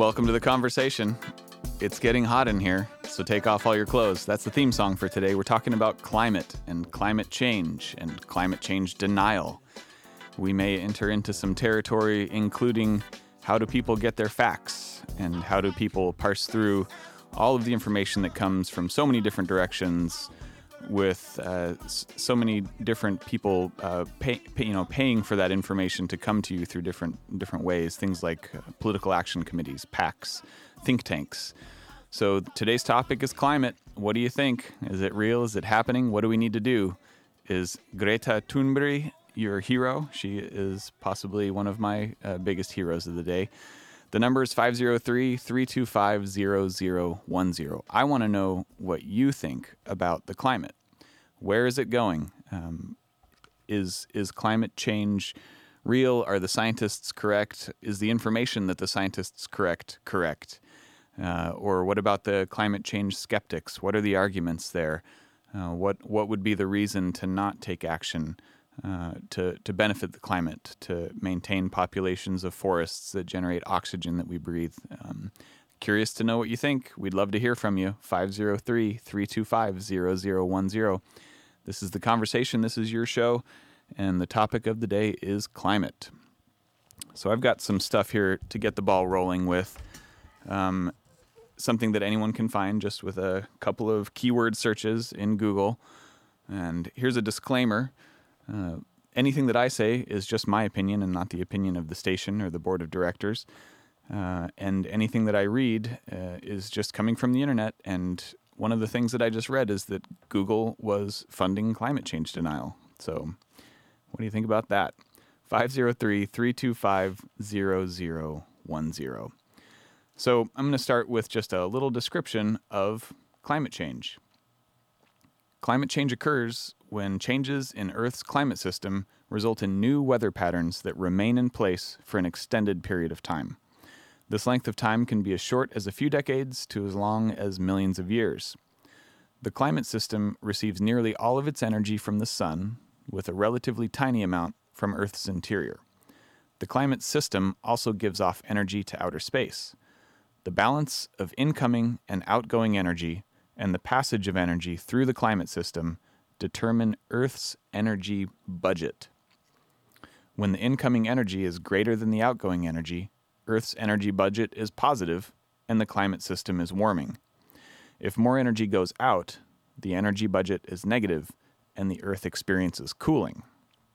Welcome to the conversation. It's getting hot in here, so take off all your clothes. That's the theme song for today. We're talking about climate and climate change denial. We may enter into some territory including how do people get their facts and how do people parse through all of the information that comes from so many different directions with so many different people paying for that information to come to you through different ways, things like political action committees, PACs, think tanks. So today's topic is climate. What do you think? Is it real? Is it happening? What do we need to do? Is Greta Thunberg your hero? She is possibly one of my biggest heroes of the day. The number is 503-325-0010. I want to know what you think about the climate. Where is it going? Is climate change real? Are the scientists correct? Is the information that the scientists correct? Or what about the climate change skeptics? What are the arguments there? What would be the reason to not take action to benefit the climate, to maintain populations of forests that generate oxygen that we breathe? Curious to know what you think. We'd love to hear from you. 503-325-0010. This is The Conversation. This is your show, and the topic of the day is climate. So I've got some stuff here to get the ball rolling with. Something that anyone can find just with a couple of keyword searches in Google. And here's a disclaimer. Anything that I say is just my opinion and not the opinion of the station or the board of directors. And anything that I read is just coming from the internet. And one of the things that I just read is that Google was funding climate change denial. So what do you think about that? 503-325-0010. So I'm going to start with just a little description of climate change. Climate change occurs when changes in Earth's climate system result in new weather patterns that remain in place for an extended period of time. This length of time can be as short as a few decades to as long as millions of years. The climate system receives nearly all of its energy from the sun, with a relatively tiny amount from Earth's interior. The climate system also gives off energy to outer space. The balance of incoming and outgoing energy and the passage of energy through the climate system determine Earth's energy budget. When the incoming energy is greater than the outgoing energy, Earth's energy budget is positive and the climate system is warming. If more energy goes out, the energy budget is negative and the Earth experiences cooling.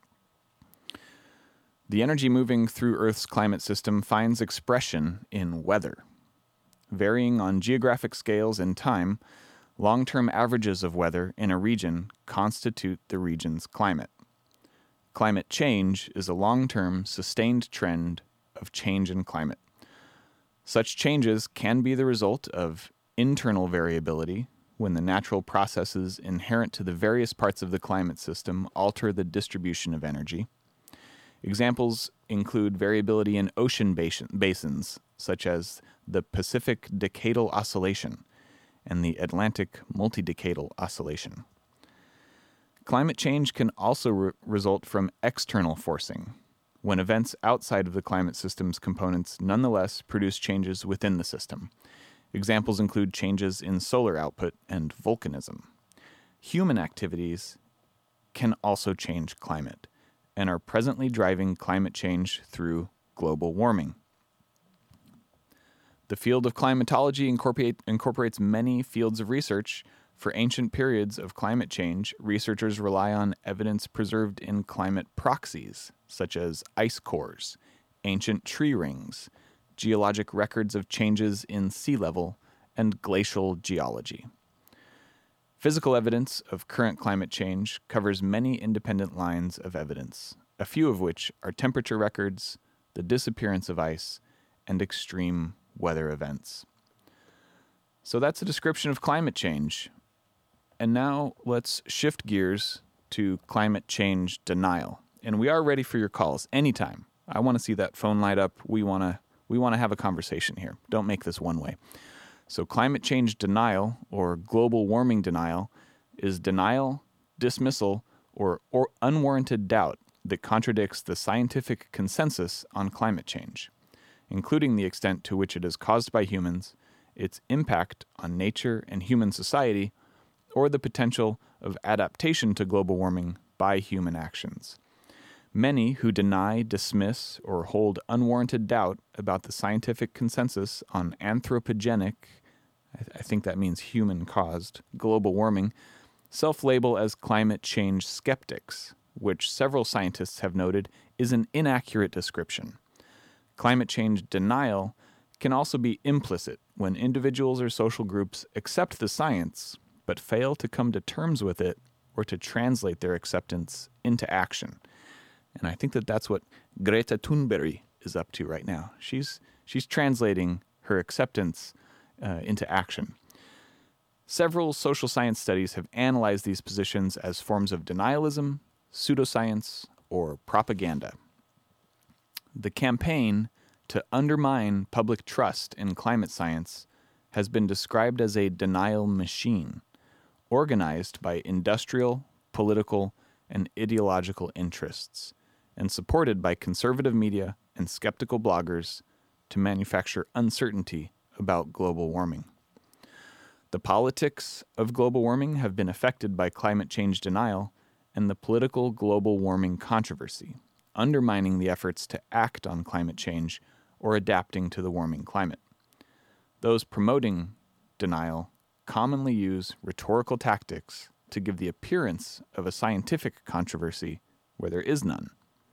The energy moving through Earth's climate system finds expression in weather. Varying on geographic scales and time, long-term averages of weather in a region constitute the region's climate. Climate change is a long-term, sustained trend of change in climate. Such changes can be the result of internal variability, when the natural processes inherent to the various parts of the climate system alter the distribution of energy. Examples include variability in ocean basins, such as the Pacific Decadal Oscillation and the Atlantic Multidecadal Oscillation. Climate change can also result from external forcing, when events outside of the climate system's components nonetheless produce changes within the system. Examples include changes in solar output and volcanism. Human activities can also change climate and are presently driving climate change through global warming. The field of climatology incorporates many fields of research. For ancient periods of climate change, researchers rely on evidence preserved in climate proxies, such as ice cores, ancient tree rings, geologic records of changes in sea level, and glacial geology. Physical evidence of current climate change covers many independent lines of evidence, a few of which are temperature records, the disappearance of ice, and extreme weather events. So that's a description of climate change. And now let's shift gears to climate change denial. And we are ready for your calls anytime. I want to see that phone light up. We want to have a conversation here. Don't make this one way. So climate change denial, or global warming denial, is denial, dismissal, or unwarranted doubt that contradicts the scientific consensus on climate change. including the extent to which it is caused by humans, its impact on nature and human society, or the potential of adaptation to global warming by human actions. Many who deny, dismiss, or hold unwarranted doubt about the scientific consensus on anthropogenic, I think that means human-caused, global warming, self-label as climate change skeptics, which several scientists have noted is an inaccurate description. Climate change denial can also be implicit when individuals or social groups accept the science but fail to come to terms with it or to translate their acceptance into action. And I think that that's what Greta Thunberg is up to right now. She's translating her acceptance into action. Several social science studies have analyzed these positions as forms of denialism, pseudoscience, or propaganda. The campaign to undermine public trust in climate science has been described as a denial machine, organized by industrial, political, and ideological interests, and supported by conservative media and skeptical bloggers to manufacture uncertainty about global warming. The politics of global warming have been affected by climate change denial and the political global warming controversy, undermining the efforts to act on climate change or adapting to the warming climate. Those promoting denial commonly use rhetorical tactics to give the appearance of a scientific controversy where there is none.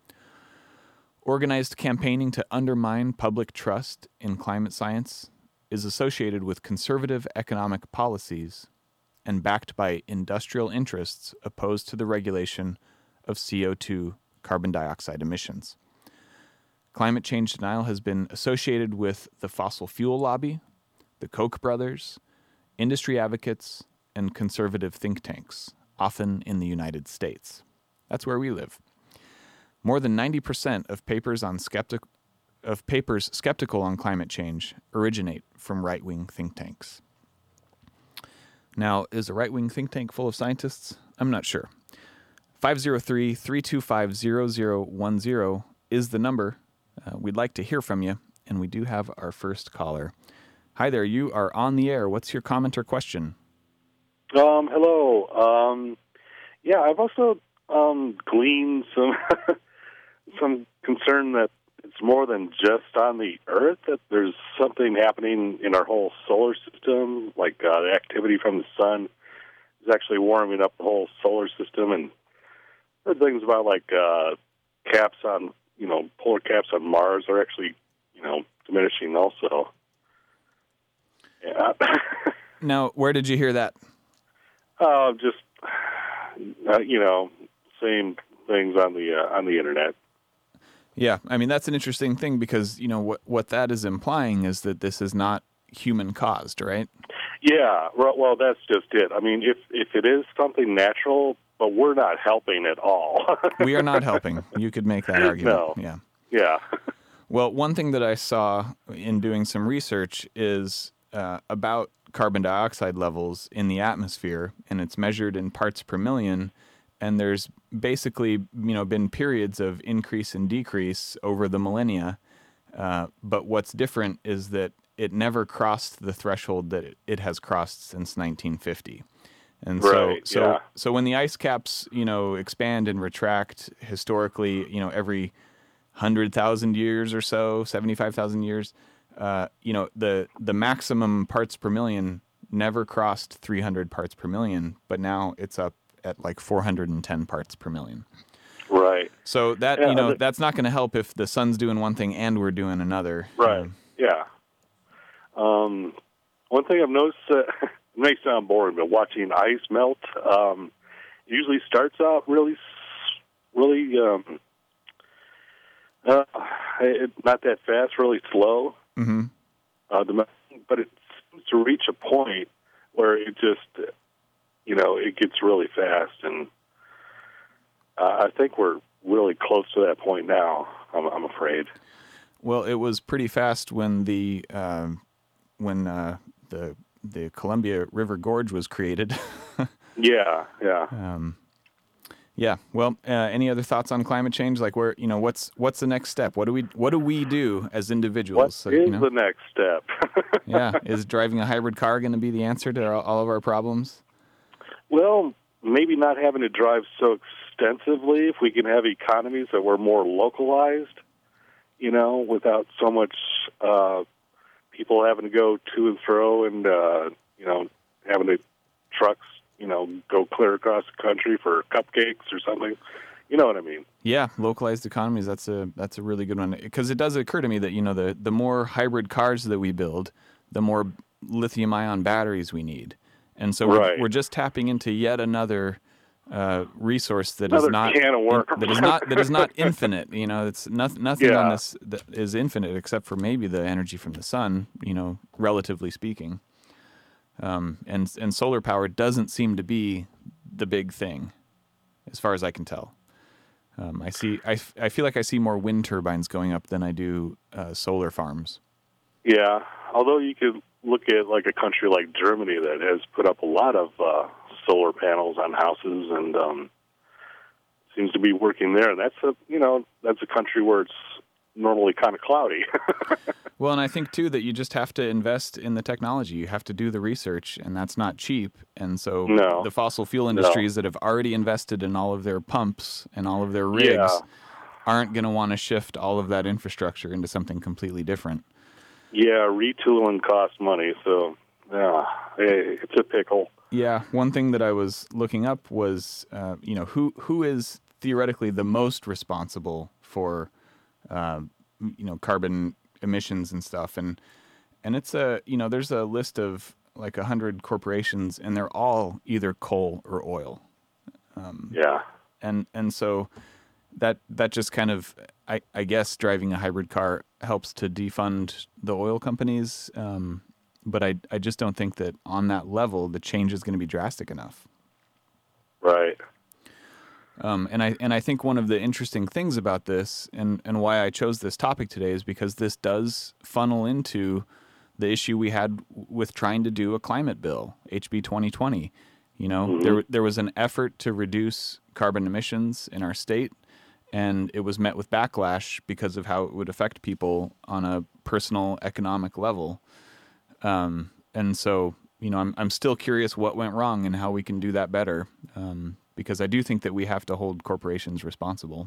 Organized campaigning to undermine public trust in climate science is associated with conservative economic policies and backed by industrial interests opposed to the regulation of CO2 carbon dioxide emissions. Climate change denial has been associated with the fossil fuel lobby, the Koch brothers, industry advocates, and conservative think tanks, often in the United States. That's where we live. More than 90% of papers skeptical on climate change originate from right-wing think tanks. Now, is a right-wing think tank full of scientists? I'm not sure. 503-325-0010 is the number. We'd like to hear from you, and we do have our first caller. Hi there, you are on the air. What's your comment or question? Hello. Yeah, I've also gleaned some concern that it's more than just on the Earth, that there's something happening in our whole solar system, like the activity from the sun is actually warming up the whole solar system, and heard things about like caps on, polar caps on Mars are actually, diminishing also. Yeah. Now, where did you hear that? Just same things on the internet. Yeah, I mean, that's an interesting thing because, what that is implying is that this is not human-caused, right? Yeah, well, that's just it. I mean, if it is something natural, but we're not helping at all. We are not helping. You could make that argument. No. Yeah. Yeah. Well, one thing that I saw in doing some research is about carbon dioxide levels in the atmosphere, and it's measured in parts per million. And there's basically, been periods of increase and decrease over the millennia. But what's different is that it never crossed the threshold that it has crossed since 1950. And so when the ice caps, expand and retract historically, every 100,000 years or so, 75,000 years, the maximum parts per million never crossed 300 parts per million, but now it's up at like 410 parts per million. Right. So that, that's not going to help if the sun's doing one thing and we're doing another. Right. Yeah. One thing I've noticed, it may sound boring, but watching ice melt usually starts out really not that fast, really slow. Mm-hmm. But it seems to reach a point where it just, it gets really fast, and I think we're really close to that point now. I'm afraid. Well, it was pretty fast when the Columbia River Gorge was created. Yeah. Yeah. Well, any other thoughts on climate change? Like, where what's the next step? What do we do as What individuals? is the next step? Yeah, is driving a hybrid car going to be the answer to all of our problems? Well, maybe not having to drive so extensively. If we can have economies that were more localized, without so much people having to go to and fro, and having to trucks, go clear across the country for cupcakes or something. You know what I mean? Yeah, localized economies. That's a really good one, because it does occur to me that the more hybrid cars that we build, the more lithium-ion batteries we need, and so we're just tapping into yet another resource that Another is not can of worms. that is not infinite. It's nothing on this that is infinite except for maybe the energy from the sun. Relatively speaking, and solar power doesn't seem to be the big thing, as far as I can tell. I feel like I see more wind turbines going up than I do solar farms. Yeah, although you could look at like a country like Germany that has put up a lot of solar panels on houses, and seems to be working there. And that's a country where it's normally kind of cloudy. Well, and I think too that you just have to invest in the technology. You have to do the research, and that's not cheap. And so the fossil fuel industries that have already invested in all of their pumps and all of their rigs aren't going to want to shift all of that infrastructure into something completely different. Yeah, retooling costs money, so it's a pickle. Yeah, one thing that I was looking up was, who is theoretically the most responsible for, carbon emissions and stuff, and it's there's a list of like 100 corporations, and they're all either coal or oil. And so that just kind of, I guess driving a hybrid car helps to defund the oil companies. But I just don't think that on that level the change is going to be drastic enough. Right. And I think one of the interesting things about this, and why I chose this topic today, is because this does funnel into the issue we had with trying to do a climate bill, HB 2020. There was an effort to reduce carbon emissions in our state, and it was met with backlash because of how it would affect people on a personal economic level. And so, I'm still curious what went wrong and how we can do that better. Because I do think that we have to hold corporations responsible.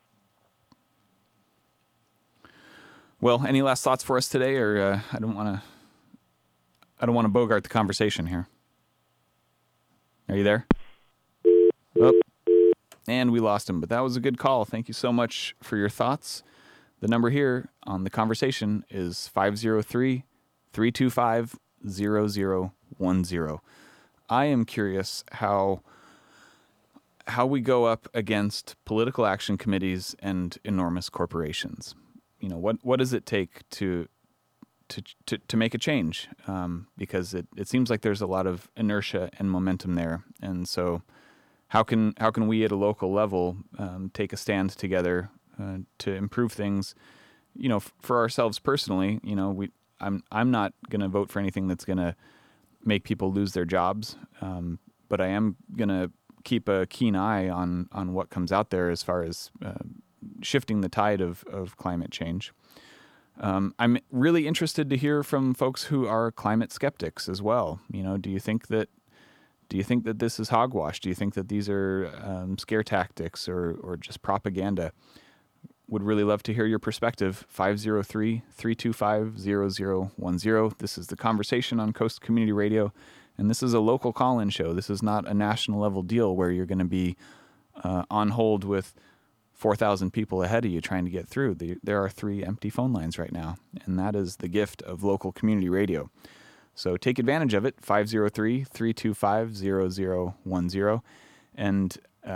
Well, any last thoughts for us today, or I don't want to bogart the conversation here. Are you there? Oh, and we lost him, but that was a good call. Thank you so much for your thoughts. The number here on the conversation is 503-325-0010. I am curious how we go up against political action committees and enormous corporations. What does it take to make a change? Because it seems like there's a lot of inertia and momentum there, and so how can we at a local level take a stand together to improve things? For ourselves personally, I'm not going to vote for anything that's going to make people lose their jobs, but I am going to keep a keen eye on what comes out there as far as shifting the tide of climate change. I'm really interested to hear from folks who are climate skeptics as well. Do you think that this is hogwash? Do you think that these are scare tactics or just propaganda? Would really love to hear your perspective. 503-325-0010. This is The Conversation on Coast Community Radio. And this is a local call-in show. This is not a national level deal where you're going to be on hold with 4,000 people ahead of you trying to get through. There are 3 empty phone lines right now, and that is the gift of local community radio. So take advantage of it, 503-325-0010. And,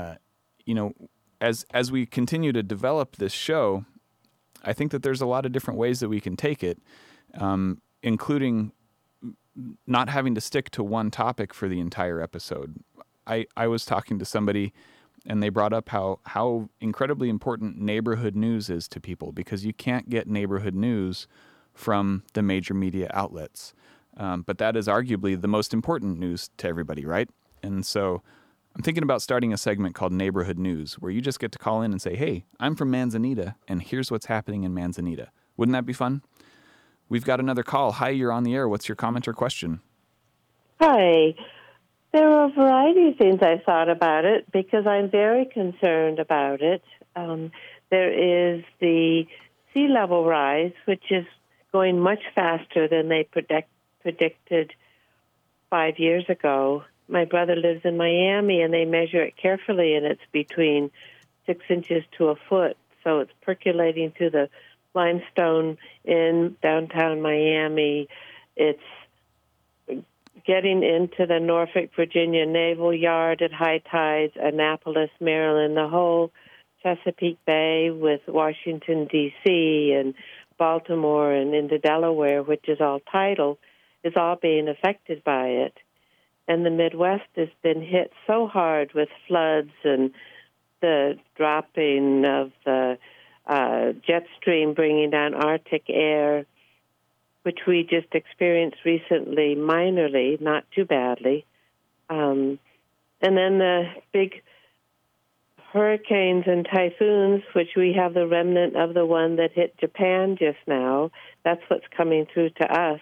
as we continue to develop this show, I think that there's a lot of different ways that we can take it, including not having to stick to one topic for the entire episode. I was talking to somebody, and they brought up how incredibly important neighborhood news is to people, because you can't get neighborhood news from the major media outlets. But that is arguably the most important news to everybody, right? And so I'm thinking about starting a segment called Neighborhood News, where you just get to call in and say, hey, I'm from Manzanita, and here's what's happening in Manzanita. Wouldn't that be fun? We've got another call. Hi, you're on the air. What's your comment or question? Hi. There are a variety of things I've thought about it because I'm very concerned about it. There is the sea level rise, which is going much faster than they predicted 5 years ago. My brother lives in Miami, and they measure it carefully, and it's between 6 inches to a foot. So it's percolating through the limestone in downtown Miami. It's getting into the Norfolk, Virginia Naval Yard at high tides, Annapolis, Maryland, the whole Chesapeake Bay with Washington, D.C., and Baltimore and into Delaware, which is all tidal, is all being affected by it. And the Midwest has been hit so hard with floods and the dropping of the jet stream bringing down Arctic air, which we just experienced recently minorly, not too badly. And then the big hurricanes and typhoons, which we have the remnant of the one that hit Japan just now. That's what's coming through to us.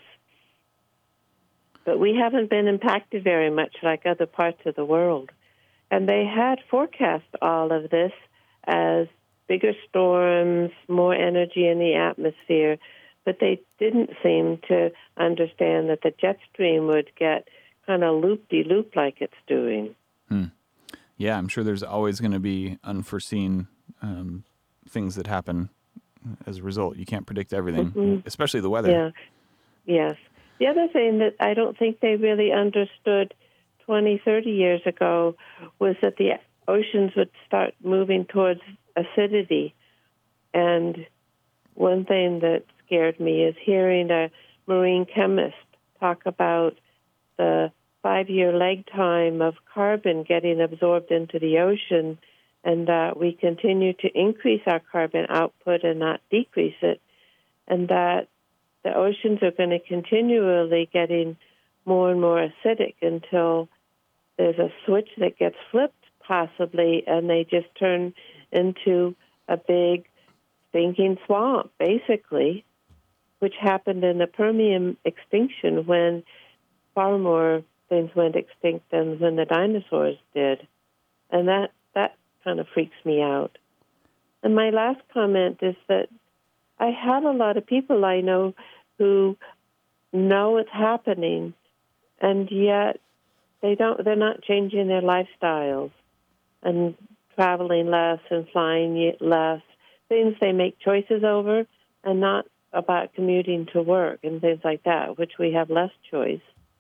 But we haven't been impacted very much like other parts of the world. And they had forecast all of this as bigger storms, more energy in the atmosphere, but they didn't seem to understand that the jet stream would get kind of loop-de-loop like it's doing. Yeah, I'm sure there's always going to be unforeseen things that happen as a result. You can't predict everything, especially the weather. Yeah. Yes. The other thing that I don't think they really understood 20, 30 years ago was that the oceans would start moving towards acidity. And one thing that scared me is hearing a marine chemist talk about the 5-year lag time of carbon getting absorbed into the ocean, and that we continue to increase our carbon output and not decrease it, and that the oceans are going to continually getting more and more acidic until there's a switch that gets flipped, possibly, and they just turn into a big stinking swamp, basically, which happened in the Permian extinction when far more things went extinct than when the dinosaurs did. And that kind of freaks me out. And my last comment is that I have a lot of people I know who know it's happening, and yet they're not changing their lifestyles and traveling less and flying less, things they make choices over, and not about commuting to work and things like that, which we have less choice.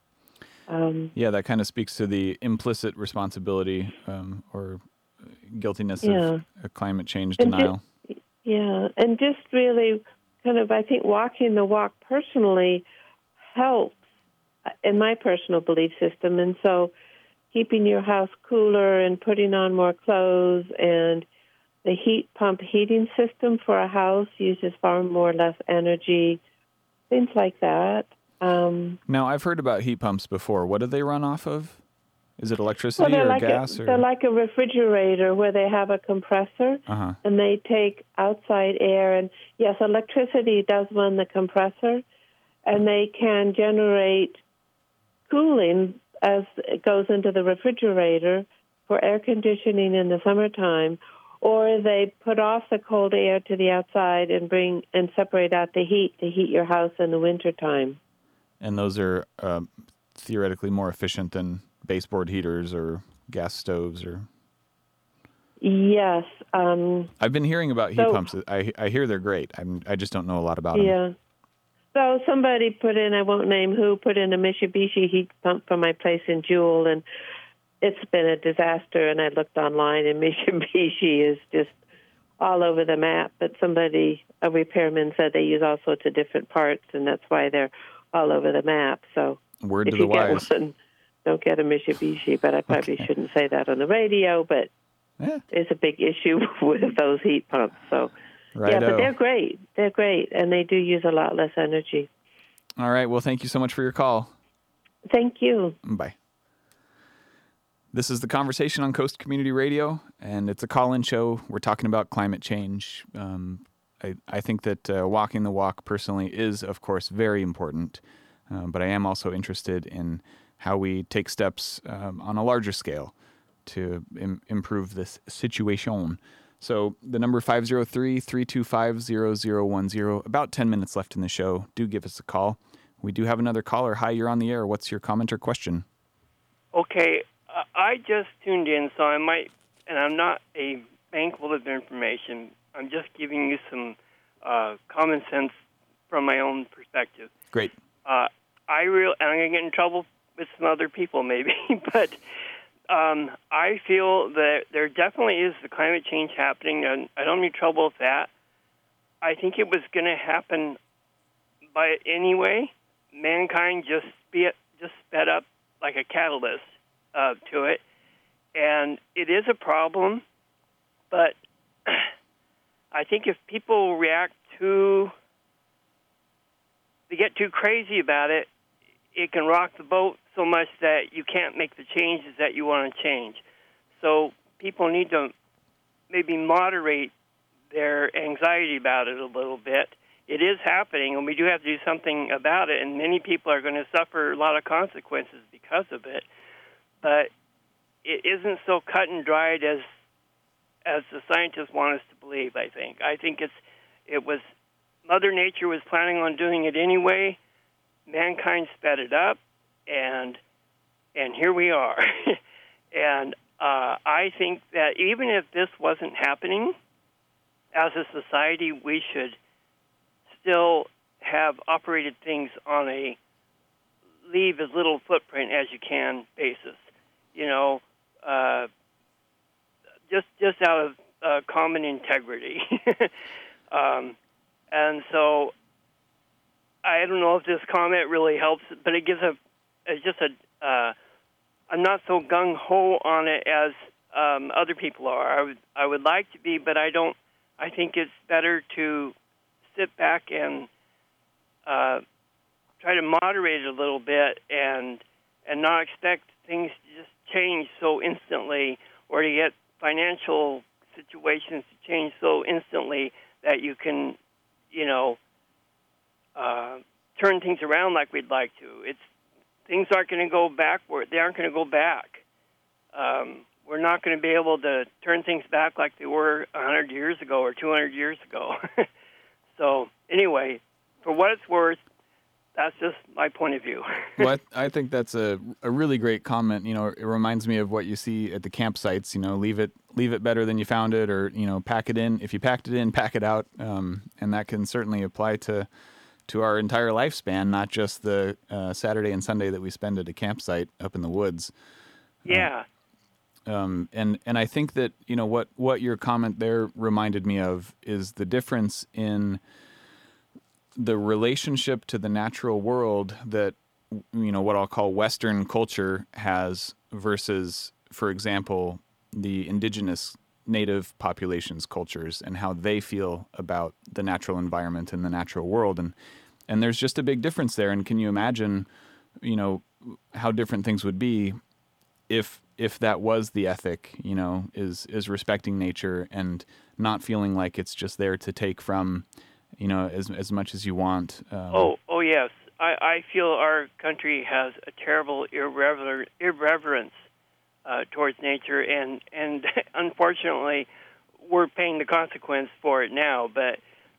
Yeah, that kind of speaks to the implicit responsibility or guiltiness of climate change denial. And just really kind of, I think, walking the walk personally helps in my personal belief system. And so keeping your house cooler and putting on more clothes, and the heat pump heating system for a house uses far more less energy, things like that. Now, I've heard about heat pumps before. What do they run off of? Is it electricity or gas? They're like a refrigerator where they have a compressor, and they take outside air. And, yes, electricity does run the compressor, and they can generate cooling as it goes into the refrigerator for air conditioning in the summertime, or they put off the cold air to the outside and bring and separate out the heat to heat your house in the wintertime. And those are theoretically more efficient than baseboard heaters or gas stoves, or? Yes. I've been hearing about heat pumps. I hear they're great. I just don't know a lot about them. Yeah. So somebody put in, I won't name who, put in a Mitsubishi heat pump for my place in Jewel, and it's been a disaster. And I looked online, and Mitsubishi is just all over the map. But a repairman said they use all sorts of different parts, and that's why they're all over the map. So word if to the you get wise. one, don't get a Mitsubishi. But I probably shouldn't say that on the radio, but it's a big issue with those heat pumps. So, Righto. yeah, but they're great. They're great, and they do use a lot less energy. All right. Well, thank you so much for your call. Thank you. Bye. This is The Conversation on Coast Community Radio, and it's a call-in show. We're talking about climate change. I think that walking the walk personally is, of course, very important, but I am also interested in how we take steps on a larger scale to improve this situation. So the number 503-325-0010, about 10 minutes left in the show. Do give us a call. We do have another caller. Hi, you're on the air. What's your comment or question? Okay, I just tuned in, so I might, and I'm not a bank full of information. I'm just giving you some common sense from my own perspective. Great. And I'm going to get in trouble with some other people maybe, but I feel that there definitely is the climate change happening, and I don't have any trouble with that. I think it was going to happen by anyway. Mankind just sped up like a catalyst to it, and it is a problem, but I think if people they get too crazy about it, it can rock the boat so much that you can't make the changes that you want to change. So people need to maybe moderate their anxiety about it a little bit. It is happening, and we do have to do something about it, and many people are going to suffer a lot of consequences because of it. But it isn't so cut and dried as the scientists want us to believe, I think. I think it was Mother Nature was planning on doing it anyway. Mankind sped it up, and here we are. And I think that even if this wasn't happening, as a society, we should still have operated things on a leave as little footprint as you can basis. You know, just out of common integrity. And so I don't know if this comment really helps, but it gives I'm not so gung-ho on it as other people are. I would like to be, but I don't. I think it's better to sit back and try to moderate it a little bit and not expect things to just change so instantly, or to get financial situations to change so instantly that you can, turn things around like we'd like to. Things aren't going to go backward. They aren't going to go back. We're not going to be able to turn things back like they were 100 years ago or 200 years ago. So anyway, for what it's worth, that's just my point of view. Well, I think that's a really great comment. It reminds me of what you see at the campsites. Leave it better than you found it, or pack it in. If you packed it in, pack it out, and that can certainly apply to our entire lifespan, not just the Saturday and Sunday that we spend at a campsite up in the woods. Yeah. And I think that what your comment there reminded me of is the difference in the relationship to the natural world that what I'll call Western culture has versus, for example, the indigenous native populations' cultures and how they feel about the natural environment and the natural world, and there's just a big difference there. And can you imagine how different things would be if that was the ethic, is respecting nature and not feeling like it's just there to take from as much as you want. Oh yes. I feel our country has a terrible irreverence towards nature, and unfortunately, we're paying the consequence for it now. But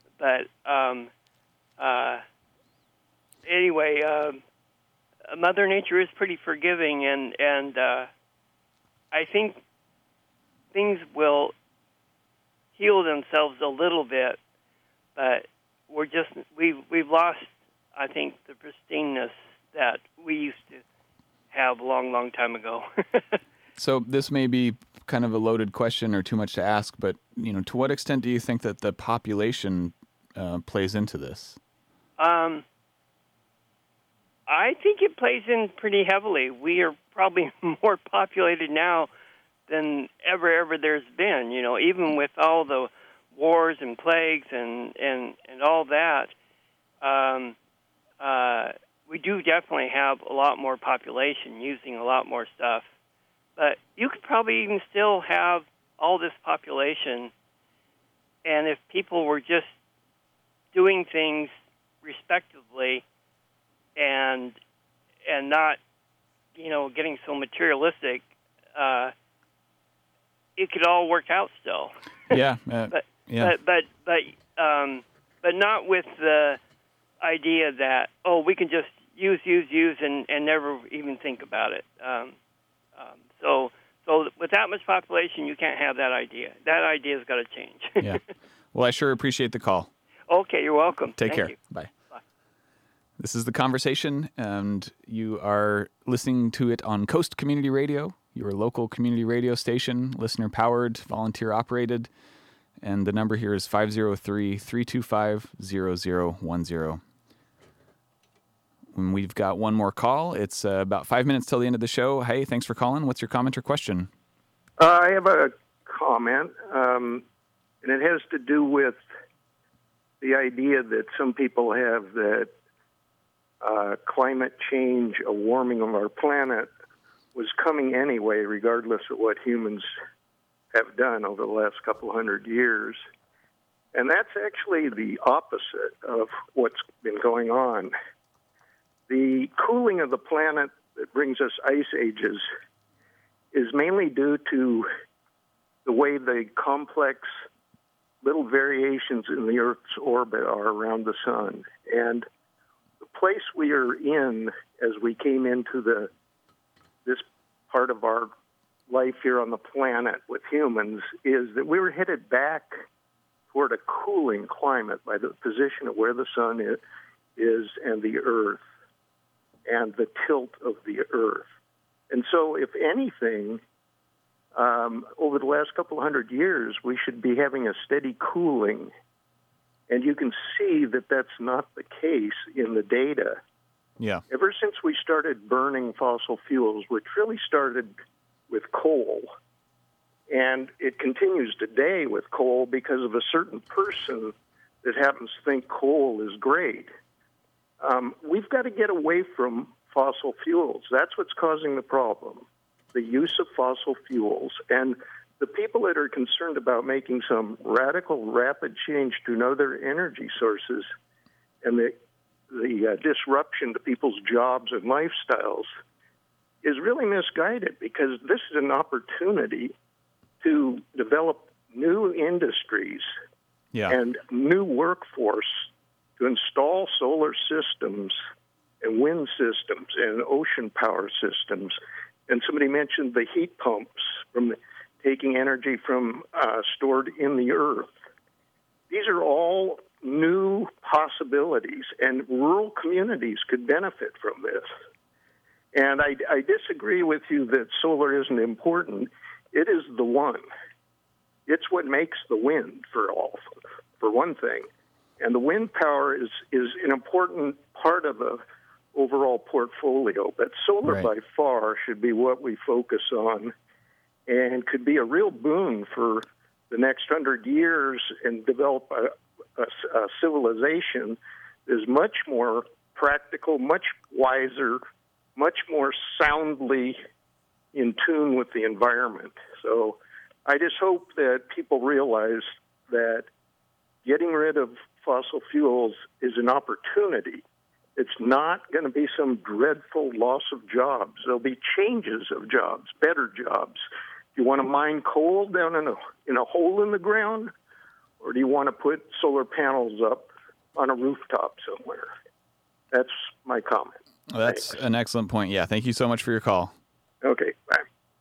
anyway, Mother Nature is pretty forgiving, and I think things will heal themselves a little bit. But we've lost, I think, the pristineness that we used to have a long, long time ago. So this may be kind of a loaded question or too much to ask, but to what extent do you think that the population plays into this? I think it plays in pretty heavily. We are probably more populated now than ever there's been. Even with all the wars and plagues and all that, we do definitely have a lot more population using a lot more stuff But you could probably even still have all this population, and if people were just doing things respectively and not, getting so materialistic, it could all work out still. Yeah. But yeah. but not with the idea that we can just use and never even think about it. So with that much population, you can't have that idea. That idea's got to change. Yeah. Well, I sure appreciate the call. Okay, you're welcome. Take Thank care. you. Bye. Bye. This is The Conversation, and you are listening to it on Coast Community Radio, your local community radio station, listener-powered, volunteer-operated, and the number here is 503-325-0010. When we've got one more call, it's about 5 minutes till the end of the show. Hey, thanks for calling. What's your comment or question? I have a comment, and it has to do with the idea that some people have that climate change, a warming of our planet, was coming anyway, regardless of what humans have done over the last couple hundred years. And that's actually the opposite of what's been going on. The cooling of the planet that brings us ice ages is mainly due to the way the complex little variations in the Earth's orbit are around the sun. And the place we are in as we came into this part of our life here on the planet with humans is that we were headed back toward a cooling climate by the position of where the sun is and the Earth and the tilt of the Earth. And so, if anything, over the last couple hundred years, we should be having a steady cooling. And you can see that that's not the case in the data. Yeah. Ever since we started burning fossil fuels, which really started with coal, and it continues today with coal because of a certain person that happens to think coal is great. We've got to get away from fossil fuels. That's what's causing the problem, the use of fossil fuels. And the people that are concerned about making some radical, rapid change to other energy sources and the disruption to people's jobs and lifestyles is really misguided, because this is an opportunity to develop new industries and new workforce to install solar systems and wind systems and ocean power systems. And somebody mentioned the heat pumps from taking energy from stored in the earth. These are all new possibilities, and rural communities could benefit from this. And I disagree with you that solar isn't important. It is the one. It's what makes the wind, for one thing. And the wind power is an important part of the overall portfolio. But solar by far should be what we focus on, and could be a real boon for the next 100 years and develop a civilization that is much more practical, much wiser, much more soundly in tune with the environment. So I just hope that people realize that getting rid of fossil fuels is an opportunity. It's not going to be some dreadful loss of jobs. There'll be changes of jobs, better jobs. Do you want to mine coal down in a hole in the ground, or do you want to put solar panels up on a rooftop somewhere? That's my comment. Well, that's an excellent point. Yeah, thank you so much for your call. Okay, bye.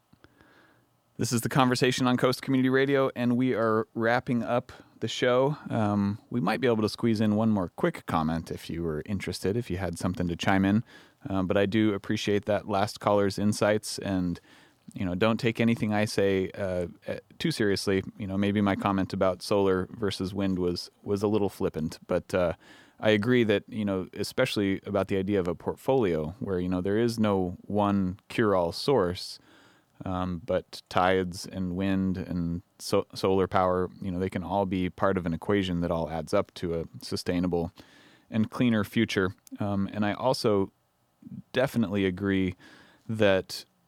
This is The Conversation on Coast Community Radio, and we are wrapping up the show. We might be able to squeeze in one more quick comment if you were interested, if you had something to chime in. But I do appreciate that last caller's insights, and don't take anything I say too seriously. Maybe my comment about solar versus wind was a little flippant, but I agree that, especially about the idea of a portfolio where, there is no one cure-all source, but tides and wind and solar power, they can all be part of an equation that all adds up to a sustainable and cleaner future. And I also definitely agree that,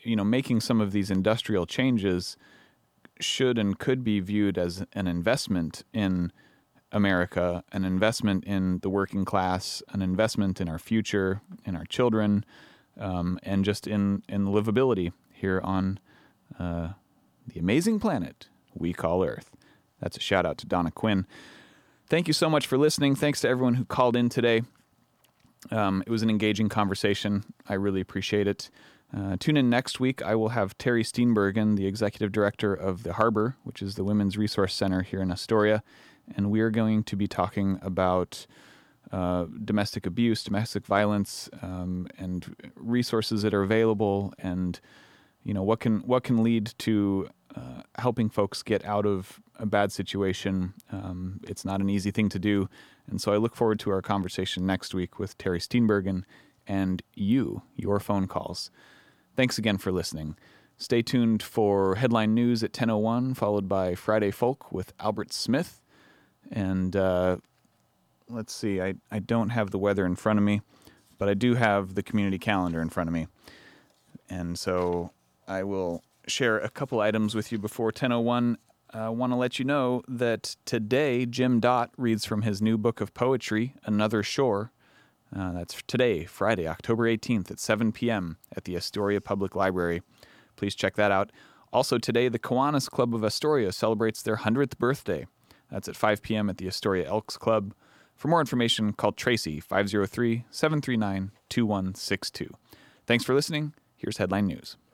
making some of these industrial changes should and could be viewed as an investment in America, an investment in the working class, an investment in our future, in our children, and just in livability here on the amazing planet we call Earth. That's a shout out to Donna Quinn. Thank you so much for listening. Thanks to everyone who called in today. It was an engaging conversation. I really appreciate it. Tune in next week. I will have Terry Steenbergen, the executive director of the Harbor, which is the Women's Resource Center here in Astoria, and we are going to be talking about domestic abuse, domestic violence, and resources that are available, and what can lead to helping folks get out of a bad situation. It's not an easy thing to do, and so I look forward to our conversation next week with Terry Steenbergen and your phone calls. Thanks again for listening. Stay tuned for headline news at 10:01, followed by Friday Folk with Albert Smith. And let's see, I don't have the weather in front of me, but I do have the community calendar in front of me. And so I will share a couple items with you before 10:01. I want to let you know that today Jim Dott reads from his new book of poetry, Another Shore. That's today, Friday, October 18th at 7 p.m. at the Astoria Public Library. Please check that out. Also today, the Kiwanis Club of Astoria celebrates their 100th birthday. That's at 5 p.m. at the Astoria Elks Club. For more information, call Tracy, 503-739-2162. Thanks for listening. Here's Headline News.